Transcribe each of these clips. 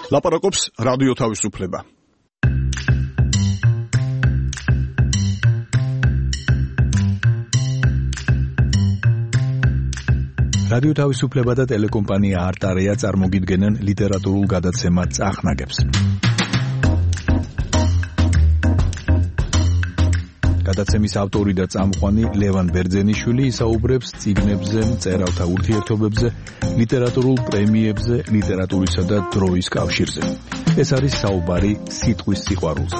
ლაპარაკობს რადიო თავისუფლება. რადიო თავისუფლება და ტელეკომპანია არტარია წარმოგიდგენენ ლიტერატურულ გადაცემა წახნაგებს. გადაცემის ავტორი და წამყვანი ლევან ბერძენიშვილი ისაუბრებს წიგნებზე, მწერალთა ურთიერთობებზე, ლიტერატურულ პრემიებზე, ლიტერატურისა და დროის კავშირზე. ეს არის საუბარი სიტყვის სიყვარულზე.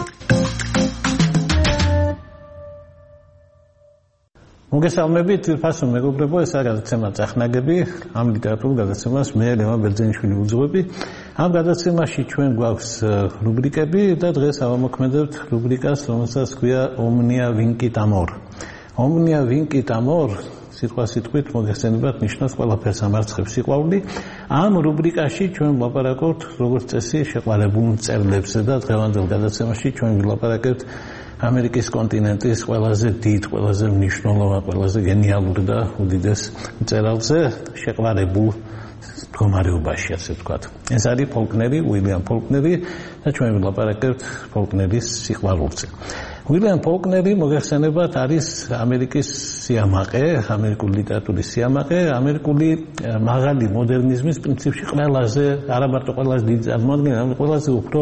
მოგესალმებით, თირფასო მეგობრებო, ეს არის გადაცემა წახნაგები. ამ ლიტერატურულ გადაცემას მე ლევან ბერძენიშვილი უძღვები. ამ გადაცემაში ჩვენ გვაქვს რუბრიკები და დღეს ავამოქმედებთ რუბრიკას, რომელსაც ქვია Omnia Vincit Amor. Omnia Vincit Amor სიტყვით მოგესწრებათ ნიშნავს ყველაფერს ამარცხებს სიყვარული. ამ რუბრიკაში ჩვენ ვლაპარაკობთ როგორც წესი შეყვარებულ მწერლებზე და დღევანდელ გადაცემაში ჩვენ ვილაპარაკებთ ამერიკის კონტინენტის ყველაზე დიდ, ყველაზე მნიშვნელოვან, ყველაზე გენიალურ და უდიდეს მწერალზე შეყვარებულ მდგომარეობაში, ასე ვთქვათ. ეს არის ფოლკნერი, უილიამ ფოლკნერი და ჩვენ ვილაპარაკებთ ფოლკნერის სიყვარულზე. უილიამ ფოლკნერი მოგეხსენებათ არის ამერიკის სიამაყე, ამერიკული ლიტერატურის სიამაყე, ამერიკული მაღალი მოდერნიზმის პრინციპში ყველაზე, არა მარტო ყველაზე დიდი წარმოადგენელი, არამედ ყველაზე უფრო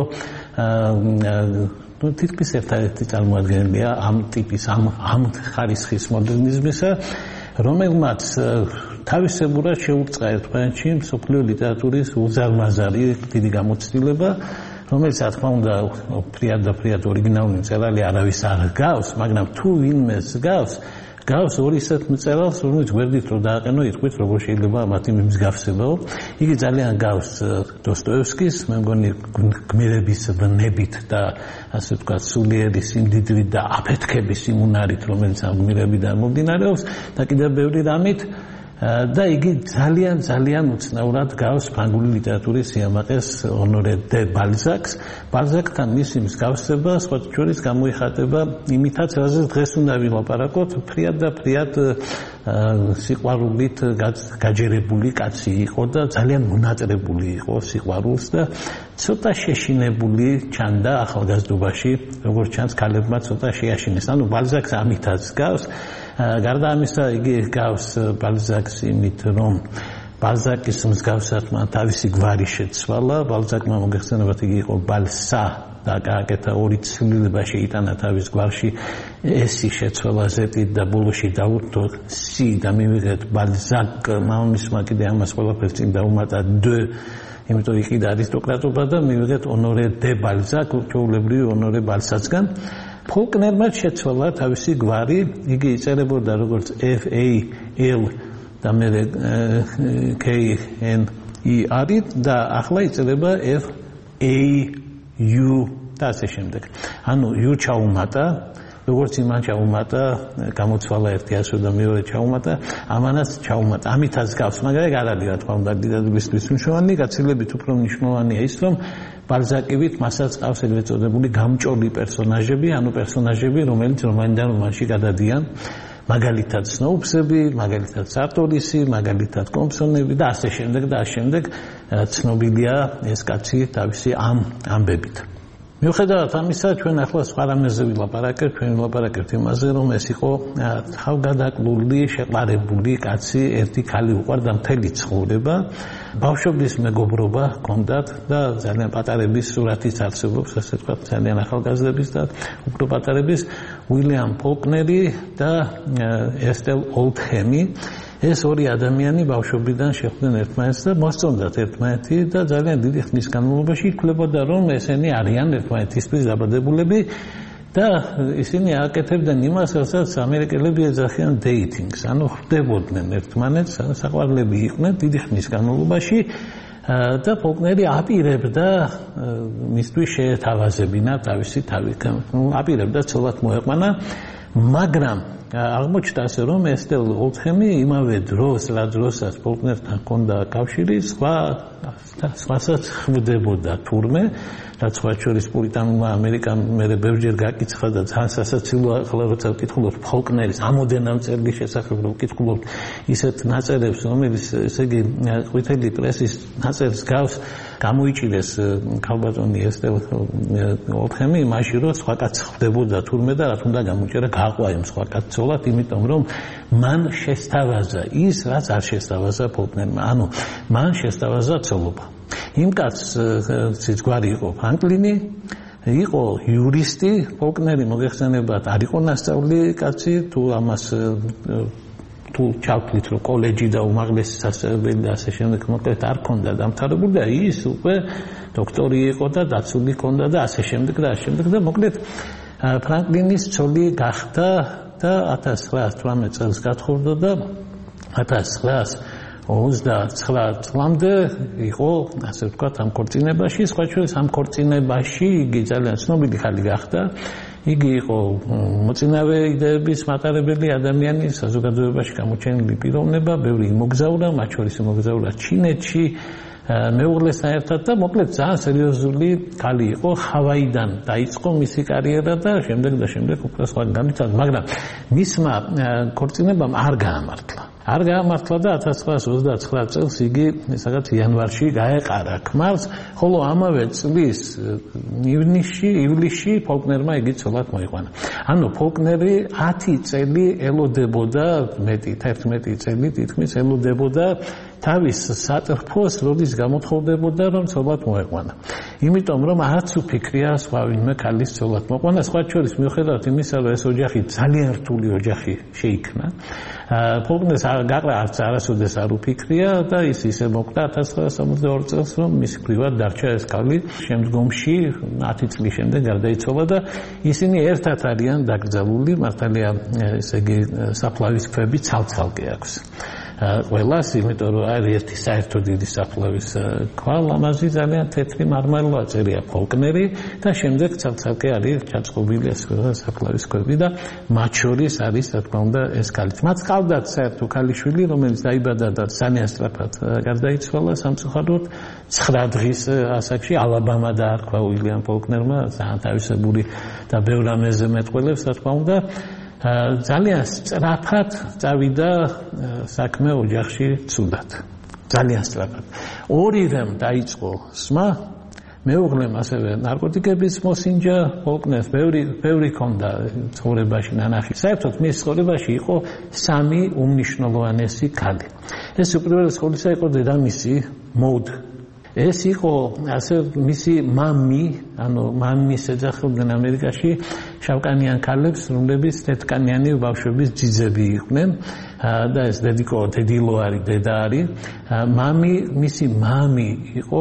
თითქმის ერთ-ერთი წარმოადგენელია ამ ტიპის, ამ ხარისხის მოდერნიზმისა, რომელმაც თავისებურად შეურწყა ერთმანეთში მსოფლიო ლიტერატურის უზარმაზარი დიდი გამოცდილება, რომელიც რა თქმა უნდა ფრიად ორიგინალური მწერალი არავის არ გავს, მაგრამ თუ ვინმეს გავს ორი ისეთ მწერალს, რომელიც გვერდით რო დააყენო, იტყვით როგორ შეიძლება მათი მსგავსებაო. იგი ძალიან გავს დოსტოევსკის, მე მგონი გმირების ვნებით და ასე ვთქვათ სულიერი სიმდიდრით და აფეთქების იმუნარით, რომელიც ამ გმირებიდან მომდინარეობს და კიდევ ბევრი რამით. და იგი ძალიან უცნაურად გავს ფრანგული ლიტერატურის სიამაყეს ონორე დე ბალზაკს. ბალზაკთან მისი მსგავსება სხვა შორის გამოიხატება იმითაც, რაზეც დღეს უნდა ვილაპარაკოთ, ფრიად სიყვარულით გაჯერებული კაცი იყო და ძალიან მონატრებული იყო სიყვარულს და ცოტა შეშინებული ჩანდა ახალგაზრდობაში, როგორც ჩანს ქალებმა ცოტა შეაშინეს. ანუ ბალზაკს ამითაც გავს. გარდა ამისა, იგი გავს ბალზაკს იმით, რომ ბალზაკის მსგავსად მან თავისი გვარი შეცვალა. ბალზაკმა მოგეხსენებათ, იგი იყო ბალსა და გააკეთა ორი ცვლილება შეიტანა თავის გვარში. ესი შეცვალა ზეტით და ბოლოში დაურთო სი და მივიღეთ ბალზაკ. მამამისმა კიდე ამას ყველაფერს წინ დაუმატა დ. იმიტომ იყიდა არისტოკრატობა და მივიღეთ ონორე დე ბალზაკ, ჩვეულებრივი ონორე ბალსაცგან. ფოლკნერმა შეცვალა თავისი გვარი, იგი იწერებოდა როგორც F-A-L და მერე K-N-E-R და ახლა იწერება F-A-U და ასე შემდეგ. ანუ U ჩაუმატა, როგორც იმან ჩაუმატა, გამოცვალა ერთი ასო და მეორე ჩაუმატა, ამანაც ჩაუმატა. ამითაც გავს, მაგრამ ეგ არ არის რა თქმა უნდა ლიტერატურისთვის მნიშვნელოვანი, გაცილებით უფრო მნიშვნელოვანია ის, რომ ბალზაკივით მასაც ყავს ეგრეთ წოდებული გამჭოლი პერსონაჟები, ანუ პერსონაჟები, რომელიც რომანიდან რომანში გადადიან, მაგალითად სნოუპსები, მაგალითად სარტორისი, მაგალითად კომპსონები და ასე შემდეგ, ცნობილია ეს კაცი თავისი ამ ამბებით. მიუხედავად ამისა, ჩვენ ახლა სხვა რამეზე ვილაპარაკებთ, ჩვენ ვილაპარაკებთ იმაზე, რომ ეს იყო თავგადაკლული, შეყვარებული კაცი, ერთი ქალი უყვარდა მთელი ცხოვრება, ბავშვობის მეგობრობა ჰქონდათ და ძალიან პატარების სურათიც არსებობს, ასე ვთქვათ, ძალიან ახალგაზრდების და უფრო პატარების, უილიამ ფოლკნერი და ესტელ ოლდჰემი. ეს ორი ადამიანი ბავშვობიდან შეხვდნენ ერთმანეთს და მოსწონდათ ერთმანეთი და ძალიან დიდი ხნის განმავლობაში ითვლებოდა, რომ ესენი არიან ერთმანეთისთვის დაბადებულები და ისინი აკეთებდნენ იმას, რასაც ამერიკელები ეძახიან dating-ს, ანუ ხვდებოდნენ ერთმანეთს, საყვარლები იყვნენ დიდი ხნის განმავლობაში და ფოლკნერი აპირებდა მისთვის შეეთავაზებინა თავისი თავი. აპირებდა ცოლად მოეყვანა, მაგრამ აღმოჩნდა ასე რომ ესტელ ოლთხემი იმავე დროს რა დროსაც ფოლკნერთან ჰქონდა კავშირი სხვასაც ხვდებოდა თურმე რაც სხვა შორის პურიტანულმა ამერიკამ მერე ბევრჯერ გაკიცხა და ძალიან სასაცილოა ახლა როცა ვკითხულობთ ფოლკნერის ამოდენამ წერლის შესახებ რომ ვკითხულობთ ისეთ ნაწერებს რომელიც ესე იგი ყვითელი პრესის ნაწერს გავს გამოიჭიდეს ქალბატონი ესტელ ოლთხემი მაშინ რომ სხვა კაცს ხვდებოდა თურმე და რა თქმა უნდა გამოიჭერა გაყვა იმ სხვა კაცს ცოლად იმიტომ რომ მან შესთავაზა ის რაც არ შესთავაზა ფოლკნერმა ანუ მან შესთავაზა ცოლობა იმ კაცს გვარი იყო ფრანკლინი იყო იურისტი ფოლკნერი მოგეხსენებათ არ იყო ნასწავლი კაცი თუ ამას თუ ჩავთვლით რომ კოლეჯი და უმაღლესი სასწავლებელი და ასე შემდეგ მოკლედ არ ქონდა დამთავრებული და ის უკვე დოქტორი იყო და დაცული ქონდა და ასე შემდეგ და მოკლედ ფრანკლინის ცოლი გახდა და 1918 წელს გათხოვდა და 1929 წლამდე იყო ასე ვთქვათ ამ ქორწინებაში სხვა შორის ამ ქორწინებაში იგი ძალიან ცნობილი ხალი გახდა იგი იყო მოწინავე იდეების მატარებელი ადამიანი საზოგადოებაში გამოჩენილი პიროვნება ბევრი იმოგზაურა მათ შორის იმოგზაურა ჩინეთში მეუღლესთან ერთად და მოკლედ ძალიან სერიოზული ქალი იყო ჰავაიდან დაიწყო მისი კარიერა და შემდეგ უკვე სხვა განვითარდა მაგრამ მისმა ქორწინებამ არ გაამართლა და 1929 წელს იგი სადაც იანვარში გაეყარა ქმარს ხოლო ამავე წლის ივლისში ფოლკნერმა იგი ცოლად მოიყვანა ანუ ფოლკნერი 10 წელი ელოდებოდა 11 წელი თითქმის ელოდებოდა თავის სატრფოს როდის გამოთხოვდებოდა რომ ცოლად მოეყვანა იმიტომ რომ არც უფიქრია სხვა ვინმე ქალის ცოლად მოყვანა სხვა შორის მიუხედავად იმისა რომ ეს ოჯახი ძალიან რთული ოჯახი შეიქმნა ფოლკნერს არც არასოდეს არ უფიქრია და ის ისე მოკვდა 1962 წელს რომ მისი პრივატ დარჩა ეს ქალი შემდგომში 10 წლის შემდეგ გარდაიცვალა და ისინი ერთად არიან დაკრძალული მართალია ესე იგი საფლავის ქვები ცალ-ცალკე აქვს ყველას იმიტომ რომ არის ერთი საერთო დიდი საფლავის ქვა ლამაზი ძალიან თეთრი მარმარილო აწერია ფოლკნერი და შემდეგ ცალ-ცალკე არის ჩაწყობილი ეს საფლავის ქვები და მათ შორის არის რა თქმა უნდა ეს ქალიც მათ ყავდათ საერთო ქალიშვილი რომელიც დაიბადა და ძალიან სწრაფად გარდაიცვალა სამწუხაროდ 9 დღის ასაკში ალაბამა დაარქვა უილიამ ფოლკნერმა ძალიან თავისებური და ბევრ ამაზე მეტყველებს რა თქმა უნდა ძალიან სწრაფად წავიდა საქმე ოჯახში ცუდად ძალიან სწრაფად ორივემ დაიწყო სმა მეუღლემ ასევე ნარკოტიკების მოსინჯა ფოლკნერს ბევრი ჰქონდა ცხოვრებაში ნანახი საერთოდ მის ცხოვრებაში იყო 3 უმნიშვნელოვანესი ქალი ეს უპირველეს ყოვლისა იყო დედამისი მოდ ეს იყო ასე მისი მამი ანუ მამის ეძახებდნენ ამერიკაში შავკანიან ქალებს რომლებიც თეთრკანიანი ბავშვების ძიძები იყვნენ და ეს დედილო არის დედა არის მისი მამი იყო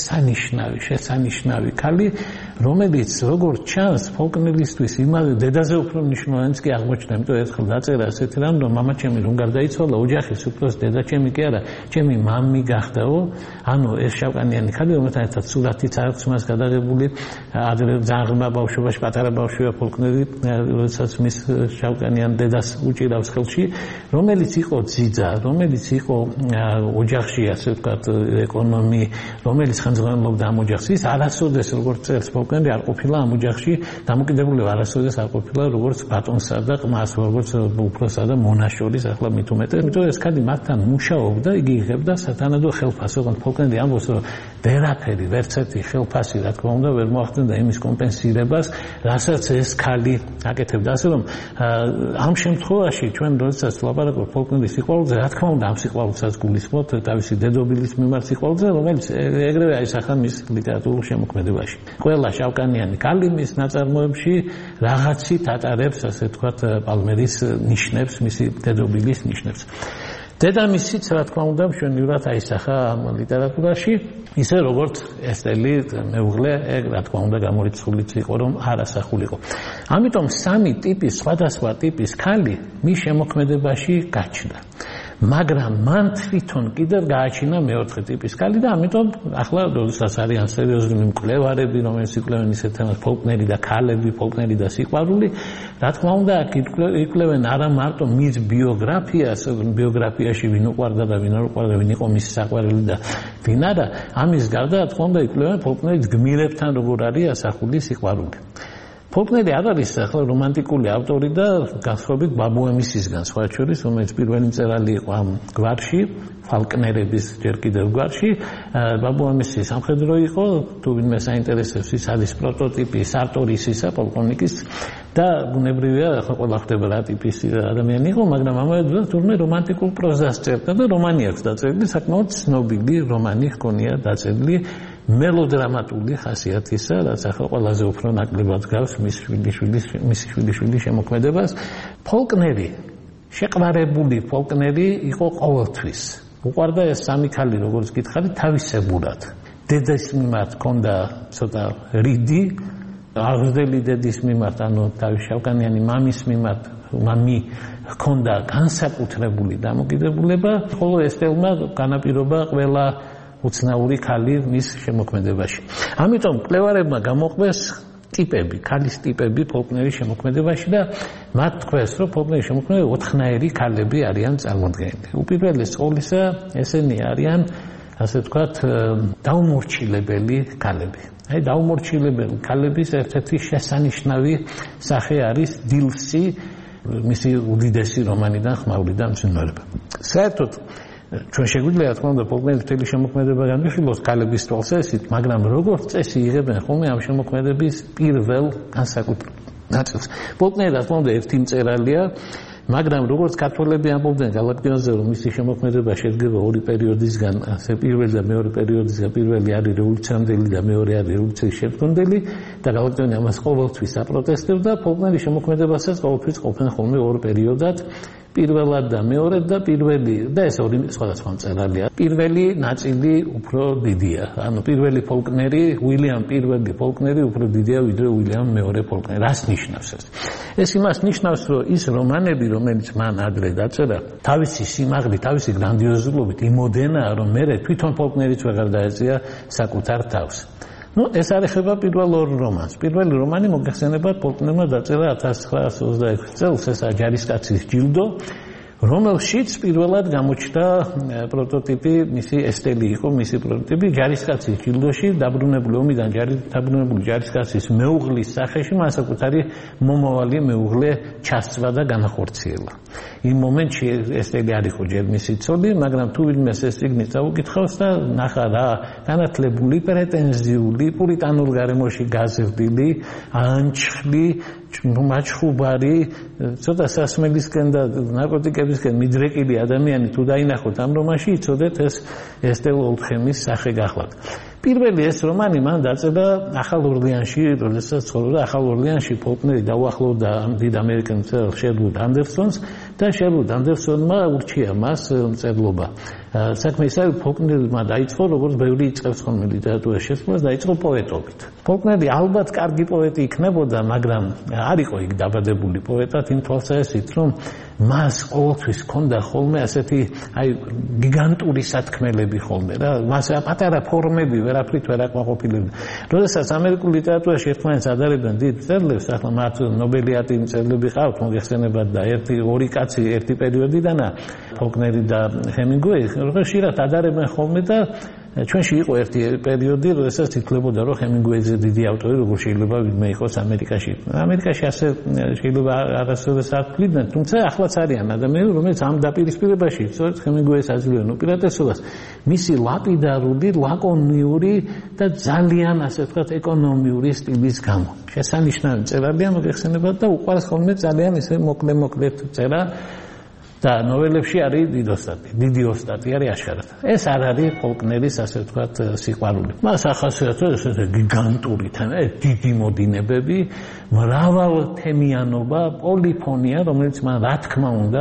შესანიშნავი ქალი რომელიც როგორც ჩანს ფოლკნერისთვის იმავე დედაზე უფრო მნიშვნელოვანიც კი აღმოჩნდა იმიტომ ერთხელ დაწერა ასეთი რამ რომ მამაჩემი რომ გარდაიცვალა ოჯახის უფროს დედაჩემი კი არა ჩემი მამი გახდაო ანუ ეს შავკანიანი ქალი რომელთან ერთად სურათიც აქვს მას გადაღებული ადრე ძაღლმა ბავშვობაში პატარა ბავშვია ფოლკნერი როდესაც მის შავკანიან დედას უჭირავს ხელში რომელიც იყო ძიძა რომელიც იყო ოჯახში ასე ვთქვათ ეკონომი რომელიც ხელმძღვანელობდა ამ ოჯახს ის არასოდეს როგორც წერს ფოლკნერი არ ყოფილა ამ ოჯახში დამოკიდებული არასოდეს არ ყოფილა როგორც ბატონსა და ყმას როგორც უფროსა და მონაშორის ახლა მით უმეტეს იმიტომ ეს ქალი მათთან მუშაობდა იგი იღებდა სათანადო ხელფასს ოღონდ ფოლკნერი ამბობს რომ ვერაფერი ვერცერთი ხელფასი რა თქმა უნდა ვერ მოახდინა იმის კომპენსირებას რასაც ეს ქალი აკეთებდა ასე რომ ამ შემთხვევაში ჩვენ როდესაც ვლაპარაკობთ ფოლკნერის სიყვარულზე რა თქმა უნდა ამ სიყვარულსაც გულისხმობთ თავისი დედობილის მიმართ სიყვარულზე რომელიც ეგრევე აისახა მის ლიტერატურულ შემოქმედებაში ყველა შავკანიანი ქალი მის ნაწარმოებში რაღაცით ატარებს ასე ვთქვათ პალმერის ნიშნებს მისი დედობილის ნიშნებს დედამისიც რა თქმა უნდა მშვენივრად აისახა ამ ლიტერატურაში ისე როგორც ესტელი მეუღლე რა თქმა უნდა გამორიცხულიც იყო რომ არასახულიყო ამიტომ 3 ტიპის სხვადასხვა ტიპის ქალი მის შემოქმედებაში გაჩნდა მაგრამ მან თვითონ კიდევ გააჩინა მეოთხე ტიპის ქალი და ამიტომ ახლა როდესაც არიან სერიოზული მკვლევარები, რომელიც იკვლევენ ისეთ თემას, ფოლკნერი და ქალები, ფოლკნერი და სიყვარული, რა თქმა უნდა, იკვლევენ არა მარტო მის ბიოგრაფიას, ბიოგრაფიაში ვინ უყვარდა და ვინ არ უყვარდა, ვინ იყო მისი საყვარელი და ვინ არა, ამის გარდა რა თქმა უნდა იკვლევენ ფოლკნერის გმირებთან როგორ არის ასახული სიყვარული. ფოლკნერი არ არის ახლა რომანტიკული ავტორი და განსხვავებით ბაბუემისისგან სხვა შორის, რომელიც პირველი მწერალი იყო ამ გვარში, ფალკნერების ჯერ კიდევ გვარში, ბაბუემისი სამხედრო იყო, თუ ვინმე საინტერესებს ის არის პროტოტიპი სარტორისისა, პოლკოვნიკის და ბუნებრივია ახლა ყველა ხდება რა ტიპის ადამიანი იყო, მაგრამ ამავე დროს თურმე რომანტიკულ პროზას წერდა და რომანი აქვს დაწერილი, საკმაოდ ცნობილი რომანი ჰქონია დაწერილი მელოდრამატული ხასიათისა, რაც ახლა ყველაზე უფრო ნაკლებად გავს მისი შვილიშვილის შემოქმედებას. ფოლკნერი, შეყვარებული ფოლკნერი იყო ყოველთვის. უყვარდა ეს სამი ქალი, როგორც გითხარი, თავისებურად. დედის მიმართ ჰქონდა ცოტა რიდი, აღზრდელი დედის მიმართ, ანუ თავის შავკანიანი მამის მიმართ, მამი ჰქონდა განსაკუთრებული დამოკიდებულება, ხოლო ესტელმა განაპირობა ყველა უცნაური ქალი მის შემოქმედებაში. ამიტომ მკვლევარებმა გამოყვეს ტიპები, ქალის ტიპები ფოლკნერის შემოქმედებაში და მათ თქვეს, რომ ფოლკნერის შემოქმედებაში 4-ნაირი ქალები არიან წარმოდგენილი. უპირველეს ყოვლისა ესენი არიან, ასე ვთქვათ, დაუმორჩილებელი ქალები. აი დაუმორჩილებელი ქალების ერთ-ერთი შესანიშნავი სახე არის დილსი, მისი უდიდესი რომანიდან ხმაური და მძინვარება. საერთოდ ჩვენ შეგვიძლია თქმა უნდა ფოლკნერის მთელი შემოქმედება განვიხილოთ ქალების თვალსაზრისით, მაგრამ როგორც წესი იღებენ ხოლმე ამ შემოქმედების პირველ განსაკუთრებულ ნაწილს. ფოლკნერი რა თქმა უნდა ერთი მწერალია, მაგრამ როგორც ქართველები ამბობდნენ გალაქტიონზე, რომ მისი შემოქმედება შედგება ორი პერიოდისგან, ასე პირველი და მეორე პერიოდისგან, პირველი არის რევოლუციამდელი და მეორე არის რევოლუციის შემდგომელი და გალაქტიონი ამას ყოველთვის აპროტესტებდა, ფოლკნერის შემოქმედებასაც ყოველთვის ყოფენ ხოლმე ორ პერიოდად, პირველად და მეორედ და პირველი და ეს ორი სხვადასხვა მწერალია. პირველი ნაწილი უფრო დიდია. ანუ პირველი ფოლკნერი, უილიამ პირველი ფოლკნერი უფრო დიდია ვიდრე უილიამ მეორე ფოლკნერი. რას ნიშნავს ეს? ეს იმას ნიშნავს, რომ ის რომანები, რომელიც მან ადრე დაწერა, თავისი სიმაღლით, თავისი გრანდიოზულობით იმოდენაა, რომ მე თვითონ ფოლკნერიც ვეღარ დაეწია საკუთარ თავს. ეს არ ეხება პირველ ორ რომანს. პირველი რომანი მოგეხსენებათ ფოლკნერმა დაწერა 1926 წელს, ესაა ჯარისკაცის ჯილდო, რომელშიც პირველად გამოჩნდა პროტოტიპი, მისი ესტელი იყო მისი პროტოტიპი ჯარისკაცის ჯილდოში, დაბრუნებული ომიდან დაბრუნებული ჯარისკაცის მეუღლის სახეში მას საკუთარი მომავალი მეუღლე ჩასწვა და განახორციელა. იმ მომენტში ესტელი არ იყო ჯერ მისი ცოლი, მაგრამ თუ ვინმე ეს წიგნი წაუკითხავს და ნახა რა განათლებული, პრეტენზიული, პურიტანულ გარემოში გაზრდილი, ანჩხლი, მაჩხუბარი, ცოტა სასმელისკენ და ნარკოტიკებისკენ მიდრეკილი ადამიანი თუ დაინახოთ ამ რომანში, იცოდეთ ეს ესტელ ოლდხემის სახე გახლავთ. პირველი ეს რომანი მან დაწერა ახალ ორლეანში, როდესაც ცხოვრობდა ახალ ორლეანში, ფოლკნერი დაუახლოვდა დიდ ამერიკელ მწერალ შერვუდ ანდერსონს და შერვუდ ანდერსონმა ურჩია მას მწერლობა. საქმე ის არის, ფოლკნერმა დაიწყო, როგორც ბევრი იწყებს ხოლმე ლიტერატურის შესრულებას, დაიწყო პოეტობით. ფოლკნერი ალბათ კარგი პოეტი იქნებოდა, მაგრამ არ იყო იქ დაბადებული პოეტად იმ თვალსაზრისით, რომ მას ყოველთვის ჰქონდა ხოლმე ასეთი აი გიგანტური სათქმელები ხოლმე რა, მას პატარა ფორმები ვერაფრით ვერ აკმაყოფილებდა. როდესაც ამერიკულ ლიტერატურაში ერთმანეთს ადარებდნენ დიდ მწერლებს, ახლა მათ ნობელიატი მწერლები ყავთ, მოგეხსენებათ და ორი კაცი ერთი პერიოდიდანა, ფოლკნერი და ჰემინგუეი, ხშირად ადარებენ ხოლმე და ჩვენში იყო ერთი პერიოდი, როდესაც ითვლებოდა, რომ ჰემინგუეიზე დიდი ავტორი როგორ შეიძლება ვინმე იყოს ამერიკაში. ამერიკაში ასე შეიძლება არასოდეს არ თვლიდნენ, თუმცა ახლაც არიან ადამიანები, რომელიც ამ დაპირისპირებაში სწორედ ჰემინგუეის აძლევენ უპირატესობას. მისი ლაპიდარული, ლაკონიური და ძალიან ასე ვთქვათ ეკონომიური სტილის გამო. შესანიშნავი მწერალია, მოგეხსენებათ და უყვარს ხოლმე ძალიან ისე მოკლედ წერა. და ნოველებში არის დიდი ოსტატი არის აშკარად. ეს არ არის ფოლკნერის ასე ვთქვათ სიყვარული. მას ახასიათებს ესეთი გიგანტური თემა, დიდი მოდინებები, მრავალთემიანობა, პოლიფონია, რომელიც მან რა თქმა უნდა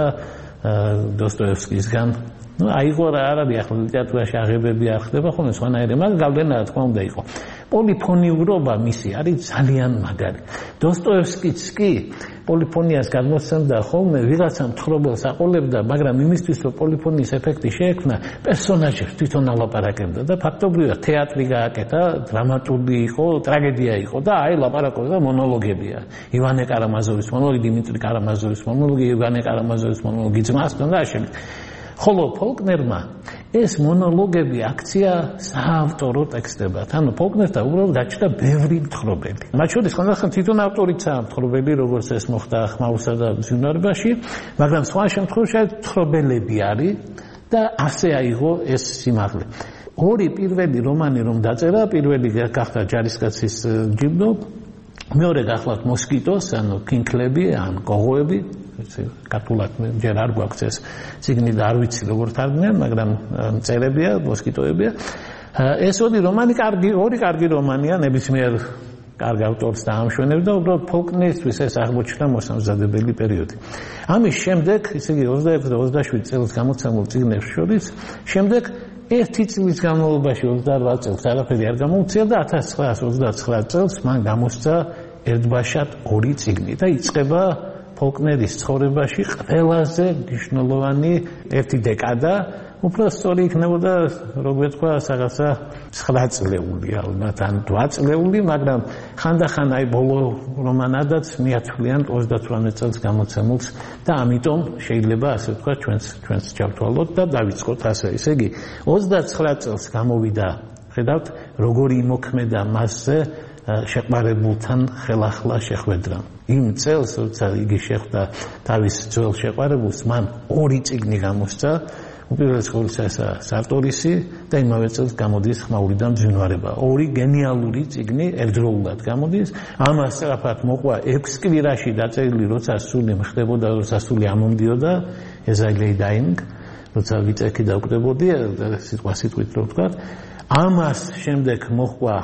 დოსტოევსკისგან აიღო რა არის ახლა ლიტერატურაში აღებები არ ხდება ხოლმე სხვანაირი, მაგრამ გავლენა რა თქმა უნდა იყო. პოლიფონიურობა მისი არის ძალიან მაგარი. დოსტოევსკიც კი პოლიფონიას გადმოსცემდა ხოლმე ვიღაცა მთხრობელს აყოლებდა, მაგრამ იმისთვის რომ პოლიფონიის ეფექტი შეექმნა, პერსონაჟებს თვითონ ალაპარაკებდა და ფაქტობრივად თეატრი გააკეთა, დრამატურგი იყო, ტრაგედია იყო და აი ლაპარაკობდა მონოლოგებია. ივანე კარამაზოვის მონოლოგი, დიმიტრი კარამაზოვის მონოლოგი, ივანე კარამაზოვის მონოლოგი ძმასთან და ასე. ხოლო ფოლკნერმა ეს მონოლოგები აქცია საავტორო ტექსტებად. ანუ ფოლკნერთან უბრალოდ გაჩნდა ბევრი მთხრობელი. მათ შორის ხანდახან თვითონ ავტორიცაა მთხრობელი, როგორც ეს მოხდა ხმაურსა და მძვინვარებაში, მაგრამ სხვა შემთხვევაში მთხრობელები არის და ასე აიღო ეს სიმაღლე. ორი პირველი რომანი რომ დაწერა, პირველი გახდა ჯარისკაცის ჯიბნო, მეორე გახლავთ მოსკიტოს, ანუ კინკლები, ან გოღოები. კატულად ჯერ არ გვაქვს ეს ციგნი და არ ვიცი როგორ თარგმნიან, მაგრამ წერებია, მოსკიტოებია. ეს ორი კარგი რომანია, ნებისმიერ კარგ ავტორს დაამშვენებს და უბრალოდ ფოლკნერისთვის ეს აღმოჩნდა მოსამზადებელი პერიოდი. ამის შემდეგ, ისე იგი 26 და 27 წელს გამოცემულ წიგნებს შორის, შემდეგ ერთი წლის განმავლობაში 28 წელს არაფერი არ გამოუცია და 1929 წელს მან გამოსცა ერთბაშად ორი წიგნი და იწყება ფოლკნერის ცხოვრებაში ყველაზე მნიშვნელოვანი ერთი დეკადა, უფრო სწორი იქნებოდა, როგორ ვთქვა, რაღაცა 9 წლეული, ალბათ ან 8 წლეული, მაგრამ ხანდახან აი ბოლო რომანადაც მიათვლიან 38 წელს გამოცემულს და ამიტომ შეიძლება ასე ვთქვა ჩვენს ჩავთვალოთ და დავიწყოთ ასე. ისე იგი 29 წელს გამოვიდა, ხედავთ, როგორი იმოქმედა მასზე შეყვარებულთან ხელახლა შეხვედრა. იმ წელს, როცა იგი შეხვდა თავის ძველ შეყვარებულს, მან ორი წიგნი გამოსცა, უპირველეს ყოვლისა სარტორისი და იმავე წელს გამოდის ხმაური და მძვინვარება. ორი გენიალური წიგნი ერთდროულად გამოდის. ამას სწრაფად მოყვა 6 კვირაში დაწერილი, როცა სული მხდებოდა, როცა სული ამომდიოდა, ezai dying, როცა ვიწექი დავკვდებოდი, სიტყვით რო ვთქვა. ამას შემდეგ მოყვა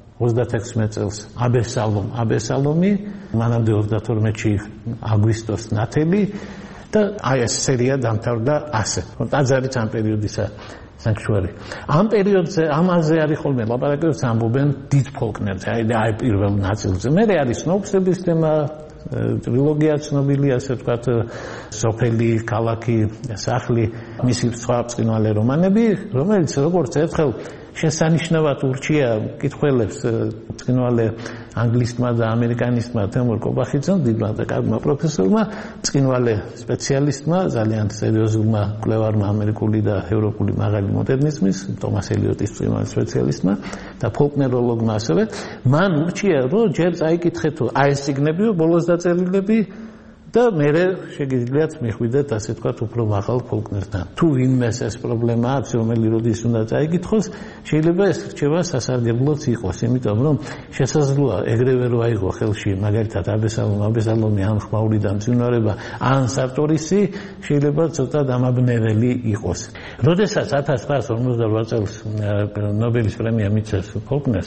36 წელს აბესალომი, მანამდე 32-ში აგვისტოს ნათელი და აი ეს სერია დამთავრდა ასე. ტაძარიც ამ პერიოდისა საქმე. ამ პერიოდზე ამაზე არის ხოლმე ლაპარაკობს ამბობენ დიდ ფოლკნერზე, აი პირველ ნაწილზე. მე არის სნოუპსების თემა, ტრილოგია ცნობილი, ასე ვთქვათ, სოფელი, ქალაქი, სახლი, მისი სხვა ბრწყინვალე რომანები, რომელიც როგორც ერთხელ შესანიშნავად ურჩია მკითხველებს ბრწყინვალე ანგლისტმა და ამერიკანისტმა თემურ კობახიძემ, დიდმა და კარგმა პროფესორმა, ბრწყინვალე სპეციალისტმა, ძალიან სერიოზულმა მკვლევარმა ამერიკული და ევროპული მაღალი მოდერნიზმის, ტომას ელიოტის ბრწყინვალე სპეციალისტმა და ფოლკნეროლოგმა ასევე, მან ურჩია, რომ ჯერ წაიკითხეთო აი ეს წიგნებიო, ბოლოს დაწერილები და მე შეგიძლიათ მიხვიდეთ, ასე ვთქვათ, უფრო მაღალ ფოლკნერთან. თუ ვინმეს ეს პრობლემა აქვს, რომელი როდის უნდა წაიკითხოს, შეიძლება ეს რჩევა სასარგებლოც იყოს, იმიტომ რომ შესაძლოა ეგრევე რო აიღო ხელში, მაგალითად აბესალომი ან ხმაური და მძვინვარება, ან სარტორისი, შეიძლება ცოტა დამაბნეველი იყოს. როდესაც 1958 წელს ნობელის პრემია მიცეს ფოლკნერს,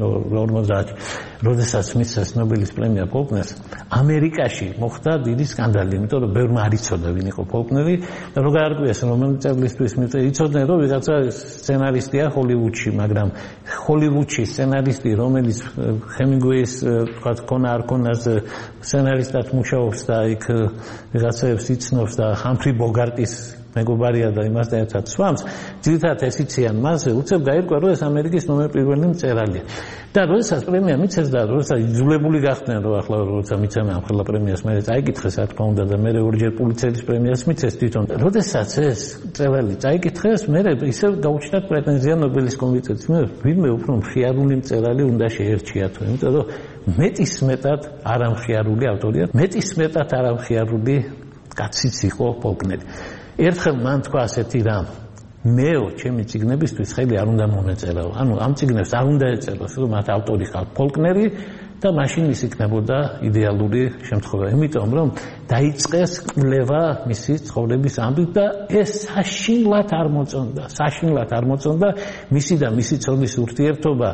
50, როდესაც მისცეს ნობელის პრემია ფოლკნერს, ამერიკაში მოხდა დიდი სკანდალი, იმიტომ რომ ბევრმა არ იცოდა ვინ იყო ფოლკნერი და რო გაარკვიეს რომელი წელისთვის იცოდნენ რომ ვიღაცა სცენარისტია ჰოლივუდში, მაგრამ ჰოლივუდში სცენარისტი, რომელიც ჰემინგუეის თქვათ ქონა არ ქონას სცენარისტად მუშაობს და იქ ვიღაცებს იცნობს და ჰამფრი ბოგარტის მეგობარია და იმასთან ერთად სვამს, ძირითადად ეს იციან მასზე, უცებ გაირკვა, რომ ეს ამერიკის ნომერ პირველი მწერალია. და როდესაც პრემია მიცეს და როდესაც იძულებული გახდნენ, რომ ახლა როცა მიცემენ ამ ხელა პრემიას, მე წაიკითხეს, რა თქმა უნდა, და მე ორჯერ პულიცერის პრემიას მიცეს თვითონ. როდესაც ეს მწერალი წაიკითხეს, მე ისევ გაუჩნდათ პრეტენზია ნობელის კომიტეტს. მე ვინმე უფრო მხიარული მწერალი უნდა შეერჩიათო, იმიტომ რომ მეტისმეტად არამხიარული ავტორია, მეტისმეტად არამხიარული კაციც იყო ფოლკნერი. ერთხელ მან თქვა ასეთი რამ, მეო ჩემი წიგნებისთვის ხელი არ უნდა მომეწერაო. ანუ ამ წიგნებს არ უნდა ეწეროს, რომ მათ ავტორი ხარ ფოლკნერი და მაშინ ის იქნებოდა იდეალური შემთხვევა. იმიტომ რომ დაიწყეს კვლევა მისი ცხოვრების ამბით და ეს საშინლად არ მოწონდა. მისი და მისი ცოლის ურთიერთობა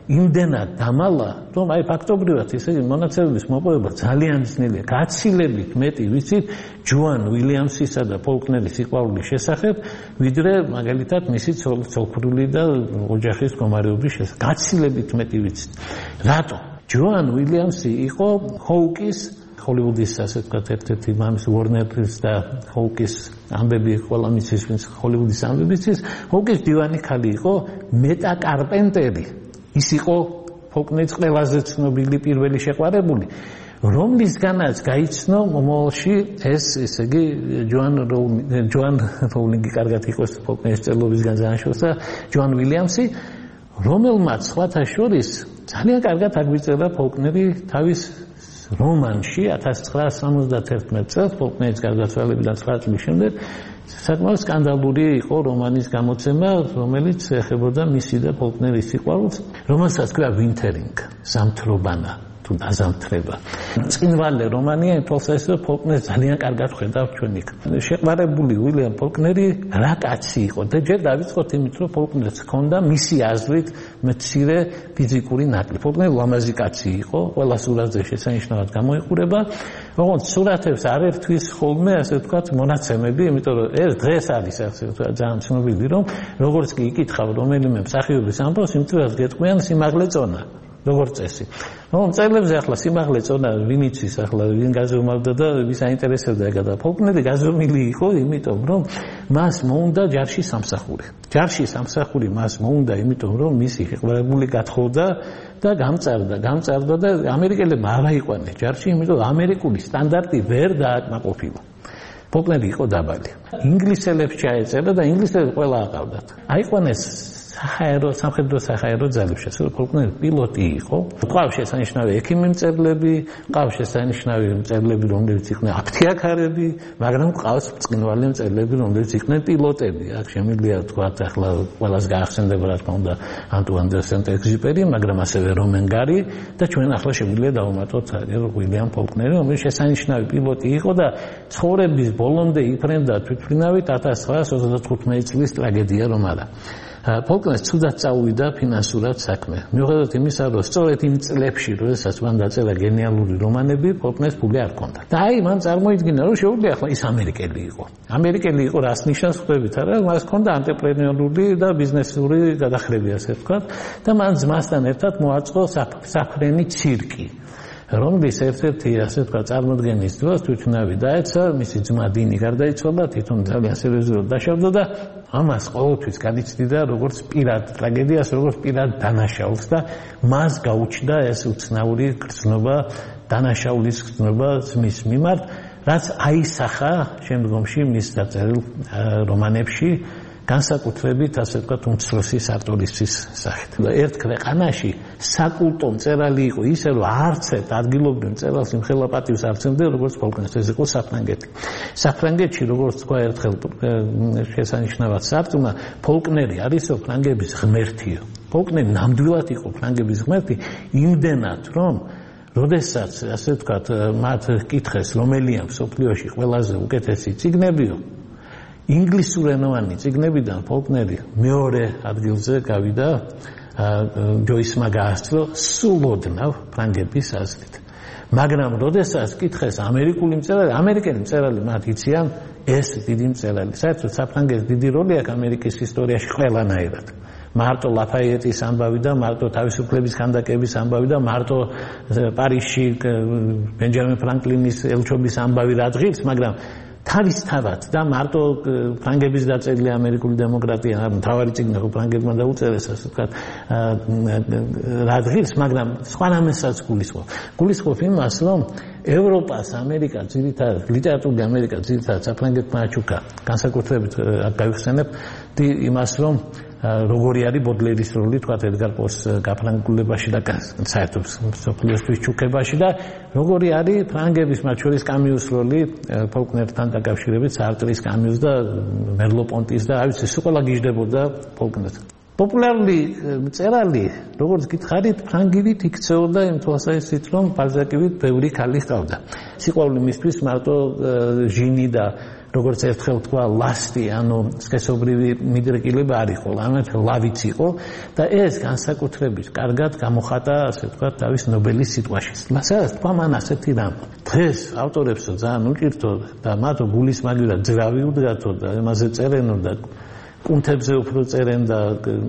იმდენად დამალა, რომ აი ფაქტობრივად ესე იგი მონაცემების მოპოვება ძალიან ძნელია. გაცილებით მეტი ვიცით ჯოან უილიამსისა და ფოლკნერის სიყვარულის შესახებ, ვიდრე მაგალითად მისი ცოლქმრული და ოჯახის მდგომარეობის შესახებ. გაცილებით მეტი ვიცით. რატო? ჯოან უილიამსი იყო ჰოუკის ჰოლივუდის ასე ვთქვათ ერთ-ერთი მამის ვორნერის და ჰოუკის ამბები ყველა მისის ვინც ჰოლივუდის ამბების ის ჰოუკის დივანი ქალი იყო მეტა კარპენტერი. ის იყო ფოლკნერის ყველაზე ცნობილი პირველი შეყვარებული, რომლისგანაც გაიცნო მომავალში ეს ესე იგი ჯოან როულინგი კარგად იყოს ფოლკნერის წერლობისგან ზანაშორს და ჯოან უილიამსი, რომელმაც სხვათა შორის ძალიან კარგად აგვიწერა ფოლკნერი თავის რომანში 1971 წელს ფოლკნერის გარდაცვალებიდან 9 წლის შემდეგ საკმაოდ სკანდალური იყო რომანის გამოცემა, რომელიც ეხებოდა მისი და ფოლკნერის სიყვარულს, რომელსაც ქვია ვინთერინგ, ზამთრობანა თუ დაზამთრება. წინვალე რომანია იმ თვალსაზრისით, ფოლკნერს ძალიან კარგად ხედავთ ჩვენ იქ. შეყვარებული უილიამ ფოლკნერი რა კაცი იყო და ჯერ დავიწყოთ იმით, რომ ფოლკნერს ჰქონდა მისი აზრით მცირე ფიზიკური ნაკლი. ფოლკნერი ლამაზი კაცი იყო, ყველა სურათზე შესანიშნავად გამოიყურება. როგორც სურათებს არ ერთვის ხოლმე, ასე ვთქვათ, მონაცემები, იმიტომ რომ ეს დღეს არის ასე ვთქვათ ძალიან ცნობილი, რომ როგორც კი იკითხავ რომელიმე მსახიობის ამბავს, იმწვევს გეტყვიან სიმაღლე წონა. როგორც წესი. მწერლებზე ახლა სიმაღლე წონა ვინ იცის ახლა ვინ გაზომავდა და ვის აინტერესებდა ეგ და ფოლკნერი გაზომილი იყო, იმიტომ რომ მას მოუნდა ჯარში სამსახური. ჯარში სამსახური მას მოუნდა, იმიტომ რომ მისი შეყვარებული გათხოვდა და გამწარდა და ამერიკელებმა არ აიყვანეს ჯარში, იმიტომ რომ ამერიკული სტანდარტი ვერ დააკმაყოფილა. ფოლკნერი იყო დაბალი. ინგლისელებს ჩაეწერა და ინგლისელები ყველა აყავდათ. აიყვანეს სამხედრო საჰაერო ძალებში, ასე რომ ფოლკნერი პილოტი იყო. ყავს შესანიშნავი ექიმი მწერლები, ყავს შესანიშნავი მწერლები, რომლებიც იყვნენ აფთიაქარები, მაგრამ ყავს ბრწყინვალე მწერლები, რომლებიც იყვნენ პილოტები. აქ შემიძლია ვთქვათ, ახლა ყველას გაახსენდება რა თქმა უნდა ანტუან დე სენტ-ეგზიუპერი, მაგრამ ასევე რომენ გარი და ჩვენ ახლა შეგვიძლია დავუმატოთ უილიამ ფოლკნერი, რომელიც შესანიშნავი პილოტი იყო და ცხოვრების ბოლომდე იფრენდა თვითმფრინავით 1925 წლის ტრაგედია რომ არა. ფოლკნერს ცუდად წაუვიდა ფინანსურად საქმე. მიუხედავად იმისა, რომ სწორედ იმ წლებში, როდესაც მან დაწერა გენიალური რომანები, ფოლკნერს ფული არ ჰქონდა. და აი მან წარმოიდგინა, რომ შეუძლია ახლა ის ამერიკელი იყო. ამერიკელი იყო რას ნიშნავს ხვდებით არა? მას ჰქონდა ანტრეპრენიული და ბიზნესური გადახრები, ასე ვთქვათ, და მან ძმასთან ერთად მოაწყო საფრენი ცირკი. რომლის ერთ-ერთი ასე ვთქვათ წარმოდგენის დროს თვითმფრინავი დაეცა, მისი ძმა დინი გარდაიცვალა, თვითონ ძალიან სერიოზულად დაშავდა და ამას ყოველთვის განიცდიდა როგორც პირად ტრაგედიას, როგორც პირად დანაშაულს და მას გაუჩნდა ეს უცნაური გრძნობა, დანაშაულის გრძნობა ძმის მიმართ, რაც აისახა შემდგომში მის დაწერილ რომანებში, განსაკუთრებით ასე ვთქვათ უმცროსი სარტორისის სახით. ერთ ქვეყანაში საკულტო მწერალი იყო ისე, რომ არც ერთ ადგილობრივ მწერალს იმხელა პატივს არ ცემდა, როგორც ფოლკნერს, ეს იყო საფრანგეთი. საფრანგეთში, როგორც თქვა ერთხელ შესანიშნავად სარწმუნა, ფოლკნერი არის ფრანგების ღმერთიო. ფოლკნერი ნამდვილად იყო ფრანგების ღმერთი, იმდენად, რომ როდესაც ასე ვთქვათ მათ კითხეს, რომელია მსოფლიოში ყველაზე უკეთესი წიგნებიო, ინგლისურენოვანი წიგნებიდან ფოლკნერი მეორე ადგილზე გავიდა, ჯოისმა გაასწრო სულ ოდნავ ფრანგების აზრით. მაგრამ როდესაც კითხეს ამერიკული მწერალი, ამერიკელი მწერალი მათ იციან ეს დიდი მწერალი. საერთოდ საფრანგეთის დიდი როლი აქვს ამერიკის ისტორიაში ყველანაირად. მარტო ლაფაიეტის ამბავი და მარტო თავისუფლების ქანდაკების ამბავი და მარტო პარიზში ბენჯამინ ფრანკლინის ელჩობის ამბავი რა დღის, მაგრამ თავისთავად და მარტო ფრანგების დაწერილი ამერიკული დემოკრატია, მთავარი წიგნი ხო ფრანგებმა დაუწერეს, ასე ვთქვათ, რა დღის, მაგრამ სხვა რამესაც გულისხმობ. გულისხმობ იმას, რომ ევროპას ამერიკა ძირითადად, ლიტერატურული ამერიკა ძირითადად საფრანგეთმა აჩუქა. განსაკუთრებით გავიხსენებ იმას, რომ როგორი არის ბოდლერის როლი, თქვათ ედგარ პოს გაფრანგულებაში და საერთოდ მსოფლიოსთვის ჩუქებაში და როგორი არის ფრანგების მათ შორის კამიუს როლი ფოლკნერთან დაკავშირებით, სარტრის, კამიუს და მერლო-პონტის და აი ეს ყველა გიждდებოდა ფოლკნერს. პოპულარული მწერალი, როგორც გითხარით, ფრანგივით იქცეოდა იმ თვალსაზრისით, რომ ბალზაკივით ბევრი ქალი ჰყავდა. სიყვარული მისთვის მარტო ჟინი და როგორც ერთხელ თქვა ლასტი, ანუ სქესობრივი მიდრეკილება არ იყო, ამათ ლავიც იყო და ეს განსაკუთრებით კარგად გამოხატა, ასე ვთქვათ, თავის ნობელის სიტყვაში. სადაც თქვა მან ასეთი რამ. დღეს ავტორებსო ძალიან უჭირთო და მათო გულის მაგივრად ძრავი უდგათო და იმაზე წერენო და კუნთებზე უფრო წერენ და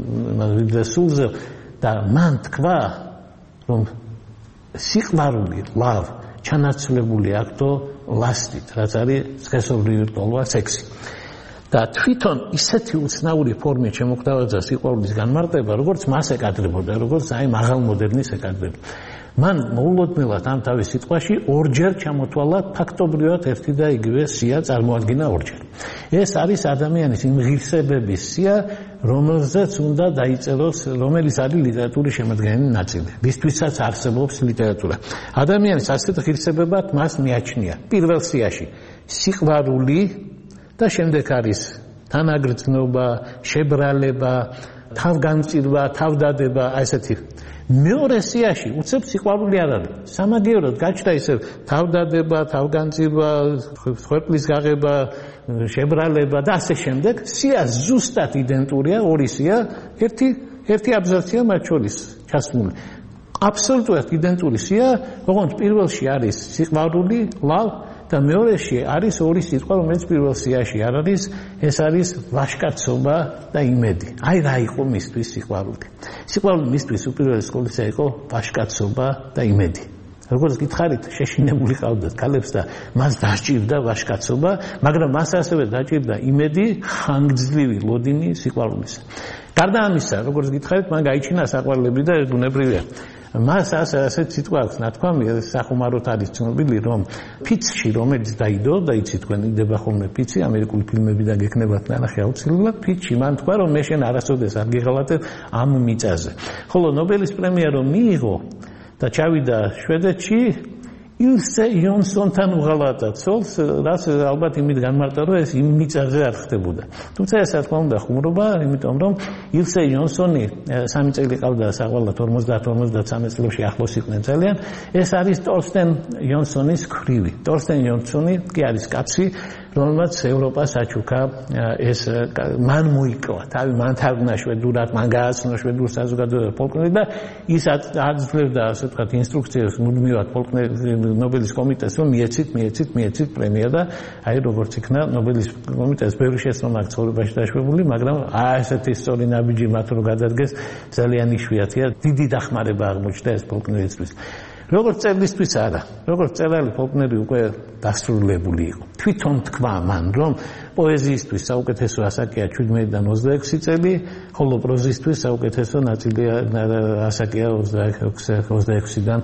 ვიდრე სულზე და მან თქვა, რომ სიყვარული, love ჩანაცვლებული აქტო ლასტით, რაც არის სქესობრივი რტოლვა, სექსი. და თვითონ ისეთი უცნაური ფორმით შემოგვთავაზა სიყვარულის განმარტება, როგორც მას ეკადრებოდა, როგორც აი მაღალმოდერნის ეკადრება. მან მოულოდნელად ამ თავის სიტყვაში ორჯერ ჩამოთვალა ფაქტობრივად ერთი და იგივე სია წარმოადგინა ორჯერ. ეს არის ადამიანის იმ ღირსებების სია, რომელზეც უნდა დაიწეროს, რომელიც არის ლიტერატურის შემადგენელი ნაწილი, ვისთვისაც არსებობს ლიტერატურა. ადამიანის ასეთ ღირსებებად მას მიაჩნია პირველ სიაში სიყვარული და შემდეგ არის თანაგრძნობა, შებრალება, თავგანწირვა, თავდადება, ესეთი. მეორე სიაში უცებ სიყვარული არ არის. სამაგიეროდ გაჩნდა ისე თავდადება, თავგანწირვა, ხვერპლის გაღება, შებრალება და ასე შემდეგ. სია ზუსტად იდენტურია, ორი სია, ერთი აბზაცია მათ შორის ჩასმული. აბსოლუტურად იდენტური სია, ოღონდ პირველში არის სიყვარული, love და მეორეში არის ორი სიტყვა, რომელიც პირველ სიაში არ არის, ეს არის ვაჟკაცობა და იმედი. აი რა იყო მისთვის სიყვარული. სიყვარული მისთვის უპირველეს ყოვლისა იყო ვაჟკაცობა და იმედი. როგორც გითხარით, შეშინებული ყავდათ ქალებს და მას დასჭირდა ვაჟკაცობა, მაგრამ მას ასევე დაჭირდა იმედი, ხანგრძლივი ლოდინი სიყვარულისა. გარდა ამისა, როგორც გითხარით, მან გაიჩინა საყვარლები და ეს ბუნებრივია. მას ასეთ სიტყვა აქვს ნათქვამი, სახუმაროდ არის ცნობილი, რომ ფიცში, რომელიც დაიდო და იცით თქვენ იდება ხოლმე ფიცი, ამერიკული ფილმებიდან გექნებათ ნანახი აუცილებლად, ფიცში მან თქვა, რომ მე შენ არასოდეს არ გიღალატებ ამ მიწაზე. ხოლო ნობელის პრემია რომ მიიღო და ჩავიდა შვედეთში, ილსე იონსონთან უღალატა ცოლს, რაც ალბათ იმით განმარტა, რომ ეს იმ მიწაზე არ ხდებოდა. თუმცა ეს რა თქმა უნდა ხუმრობა, იმიტომ რომ ილსე იონსონი 3 წელი ყავდა საყვალად 50-53 წლებში ახლოს იყვნენ ძალიან. ეს არის ტორსტენ იონსონის ქვრივი. ტორსტენ იონსონი კი არის კაცი, რომელმაც ევროპას აჩუქა ეს მან მოიკლა. თავი მან თარგმნა შვედურად, მან გააცნო შვედურ საზოგადოებრივ ფოლკლორს და ის აძლევდა, ასე ვთქვათ, ინსტრუქციებს მუდმივად ფოლკლორის ნობელის კომიტეტს, რომ მიეცით პრემია და აი როგორც იქნა ნობელის კომიტეტს ბევრი შეცდომა აქვს ცხოვრებაში დაშვებული, მაგრამ ესეთი სწორი ნაბიჯი მათ რო გადადგეს, ძალიან იშვიათია. დიდი დახმარება აღმოჩნდა ეს ფოლკლორისთვის. როგორც წერლისთვის არა, როგორც წერალი ფოლკლორი უკვე დასრულებული იყო. თვითონ თქვა მან, რომ პოეზიისთვის საუკეთესო ასაკია 17-დან 26 წელი, ხოლო პროზისთვის საუკეთესო ნაწილია ასაკია 26-დან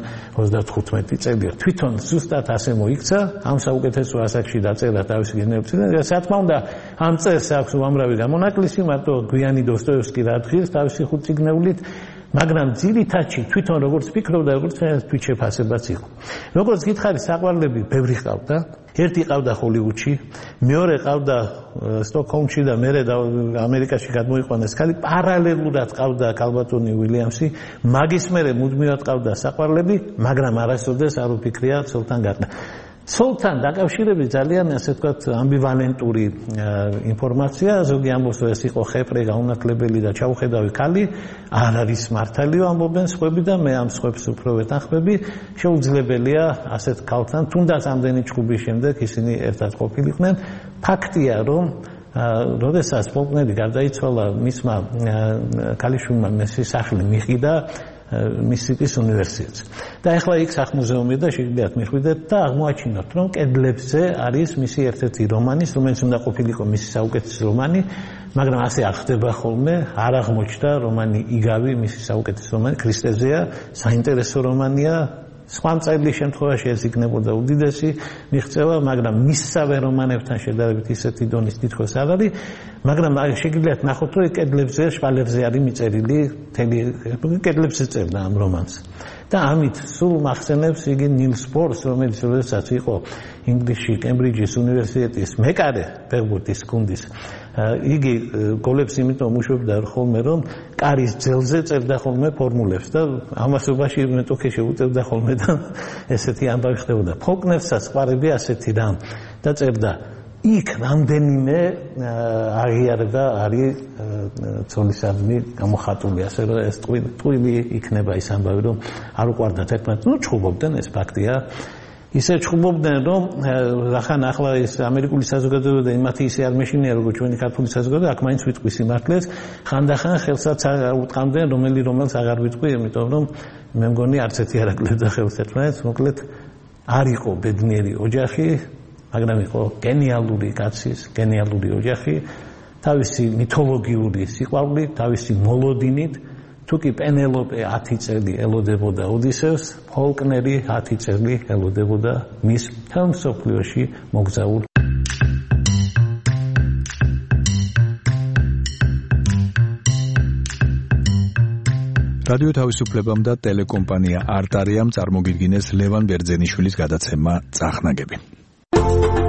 35 წელი. თვითონ ზუსტად ასე მოიქცა, ამ საუკეთესო ასაკში დაწერა თავისი გენერაცია და რა თქმა უნდა, ამ წერს აქვს უამრავი გამონაკლისი, მარტო გვიანი დოსტოევსკი რა დღის თავისი 5 წიგნეულით, მაგრამ ძირითადში თვითონ როგორც ფიქრობდა, როგორც თვითშეფასებაც იყო. როგორც გითხარი, საყვარლები ბევრი ყავდა. ერთი ყავდა ჰოლივუდში, მეორე ყავდა სტოკჰოლმში და მერე ამერიკაში გადმოიყვანეს ქალი, პარალელურად ყავდა კალბატონი უილიამსი, მაგის მერე მუდმივად ყავდა საყვარლები, მაგრამ არასოდეს არ უფიქრია ცოლთან გატნა. ცოლთან დაკავშირებით ძალიან ასე ვთქვათ ამბივალენტური ინფორმაცია, ზოგი ამბობს, რომ ეს იყო ხეპრე, გაუნათლებელი და ჩაუხედავი ქალი, არ არის მართალიო ამბობენ სხვები და მე ამ სხვებს უფრო ვეთანხმები, შეუძლებელია ასეთ ქალთან, თუნდაც ამდენი ჭუბის შემდეგ ისინი ერთად ყოფილიყვნენ. ფაქტია, რომ როდესაც ფოლკნერი გარდაიცვალა, მისმა ქალიშვილმა მისი სახლი მიჰყიდა მისსიპის უნივერსიტეტს. და ახლა იქ სახლ-მუზეუმი და შეგიძლიათ მიხვიდეთ და აღმოაჩინოთ, რომ კედლებზე არის მისი ერთ-ერთი რომანი, რომელიც უნდა ყოფილიყო მისი საუკეთესო რომანი, მაგრამ ასე არ ხდება ხოლმე, არ აღმოჩნდა რომანი იგავი, მისი საუკეთესო რომანი ქრისტეზეა, საინტერესო რომანია. სხვა მწერლის შემთხვევაში ეს იქნებოდა უდიდესი მიღწევა, მაგრამ მისსავე რომანებთან შედარებით ისეთი დონის თითქოს არ არის, მაგრამ შეგიძლიათ ნახოთ, რომ კედლებზე, შვალერზე არის მიწერილი, მთელი კედლებზე წერდა ამ რომანს. და ამით სულ მახსენებს იგი ნილს ბორს, რომელიც როდესაც იყო ინგლისში კემბრიჯის უნივერსიტეტის მეკარე ფეხბურთის გუნდის, იგი გოლებს იმიტომ უშვებდა ხოლმე, რომ კარის ძელზე წერდა ხოლმე ფორმულებს და ამასობაში მეტოქე შეუწევდა ხოლმე და ესეთი ამბავი ხდებოდა. ფოლკნერსაც ყვარები ასეთი რამ და წერდა იქ რამდენიმე აღიარება არის ცოლისადმი გამოხატული, ასე რომ ეს ტყვილი იქნება ის ამბავი, რომ არ უყვარდათ ერთმანეთს, ნუ ჩხუბობდნენ, ეს ფაქტია. ისე ჩხუბობდნენ, რომ ახლა ის ამერიკული საზოგადოება და მათი ისე არ მეშინია, როგორც ჩვენი ქართული საზოგადოება, აქ მაინც ვიტყვი სიმართლეს, ხანდახან ხელსაც უტყამდნენ, რომელს აღარ ვიტყვი, იმიტომ რომ მე მგონი არც ერთი არ აკლდა ხელს ერთმანეთს, მოკლედ არ იყო ბედნიერი ოჯახი, მაგრამ იყო გენიალური კაცის, გენიალური ოჯახი, თავისი მითოლოგიური სიყვარულით, თავისი მოლოდინით. თუ კი პენელოპე 10 წელი ელოდებოდა ოდისევს, ფოლკნერი 10 წელი ელოდებოდა მის მთელ მსოფლიოში მოგზაურ. რადიო თავისუფლებამ და ტელეკომპანია არტარიამ წარმოგიდგინეს ლევან ბერძენიშვილის გადაცემა წახნაგები.